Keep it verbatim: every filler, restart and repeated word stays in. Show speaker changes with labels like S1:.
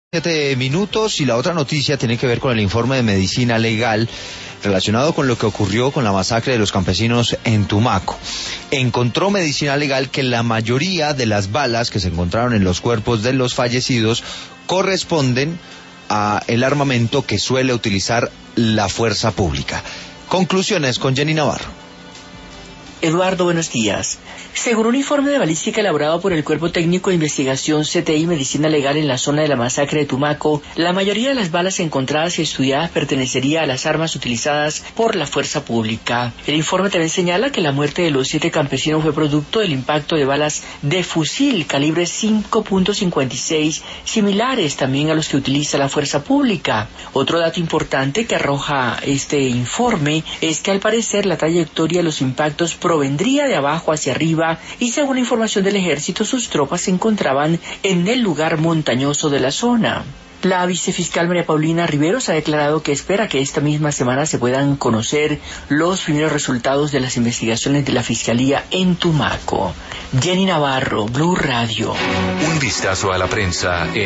S1: Siete minutos y la otra noticia tiene que ver con el informe de medicina legal relacionado con lo que ocurrió con la masacre de los campesinos en Tumaco. Encontró medicina legal que la mayoría de las balas que se encontraron en los cuerpos de los fallecidos corresponden a el armamento que suele utilizar la fuerza pública. Conclusiones con Jenny Navarro.
S2: Eduardo, buenos días. Según un informe de balística elaborado por el Cuerpo Técnico de Investigación C T I Medicina Legal en la zona de la masacre de Tumaco, la mayoría de las balas encontradas y estudiadas pertenecería a las armas utilizadas por la fuerza pública. El informe también señala que la muerte de los siete campesinos fue producto del impacto de balas de fusil calibre cinco punto cincuenta y seis, similares también a los que utiliza la fuerza pública. Otro dato importante que arroja este informe es que al parecer la trayectoria de los impactos provendría de abajo hacia arriba y según la información del ejército sus tropas se encontraban en el lugar montañoso de la zona. La vicefiscal María Paulina Riveros ha declarado que espera que esta misma semana se puedan conocer los primeros resultados de las investigaciones de la Fiscalía en Tumaco. Jenny Navarro, Blue Radio.
S3: Un vistazo a la prensa en